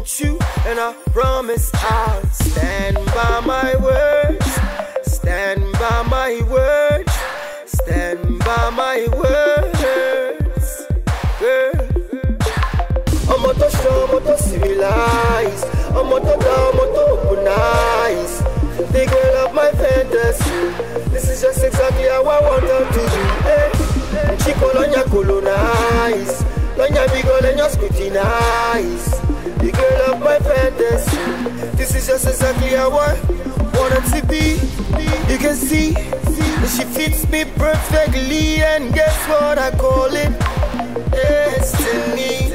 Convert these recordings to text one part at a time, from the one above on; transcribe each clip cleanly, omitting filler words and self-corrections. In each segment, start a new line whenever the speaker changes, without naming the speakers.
want you, and I promise I'll stand by my words. Stand by my words. Stand by my words. Girl, I'm out to show, I'm out to civilize. I'm out to down, I'm out to open eyes. The girl of my fantasy. This is just exactly how I want her to do. Hey, Chico Lonya colonize. Lonya big girl and your scrutinize. The girl of my fantasy. This is just exactly how I want her to be. You can see that she fits me perfectly. And guess what I call it? Destiny.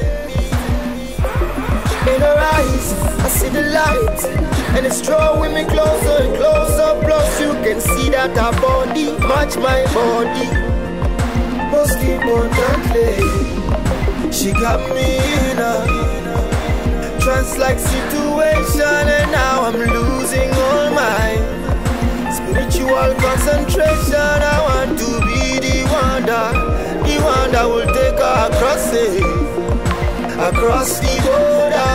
In her eyes, I see the light, and it's drawing me closer and closer. Plus you can see that her body match my body. Most importantly, she got me in a trance-like situation, and now I'm losing all my spiritual concentration. I want to be the one that will take her across it. Across the border,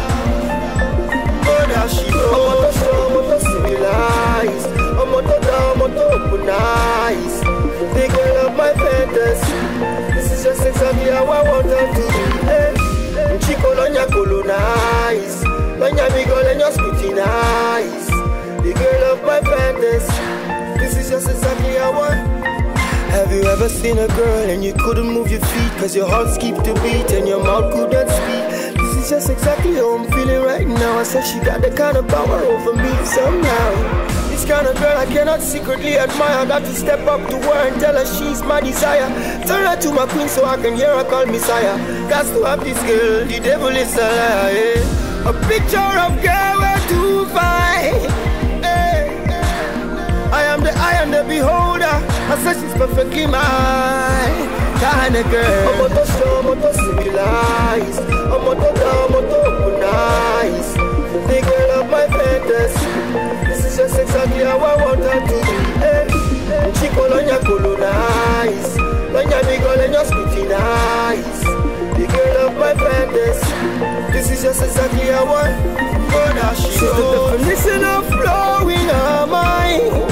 she knows. I'm out to show, I'm out to civilize. I'm out to down, I'm out to open eyes. The girl of my fantasy. This is just exactly how I want her to be. Hey, Chico Lonya colonize. Lonya big girl and your scrutinize. The girl of my fantasy. This is just exactly how I. Have you ever seen a girl and you couldn't move your feet cause your heart skipped a beat and your mouth couldn't speak? This is just exactly how I'm feeling right now. I said she got the kind of power over me somehow. This kind of girl I cannot secretly admire. Got to step up to her and tell her she's my desire. Turn her to my queen so I can hear her call me sire. Got to have this girl, the devil is a liar, yeah. A picture of girl where to find. I am the beholder. I said she's perfectly mine. Kind of girl. I'm out to show, I'm out to civilize. I'm out to down, I'm out to open eyes. The girl of my fantasy. This is just exactly how I want her to be. Hey, Chico Lonya colonize. Lonya big girl and your scrutinize. The girl of my fantasy. This is just exactly how I want her. She's the definition of flowing her mind.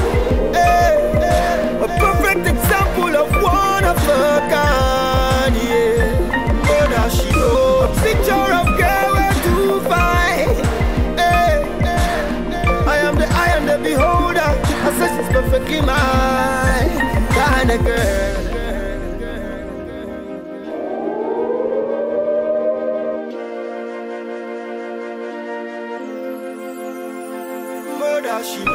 A perfect example of one of a kind, yeah. Oh, now she knows. A picture of girl where to find. I am the beholder. I said she's perfectly mine. Kind of girl. Murder she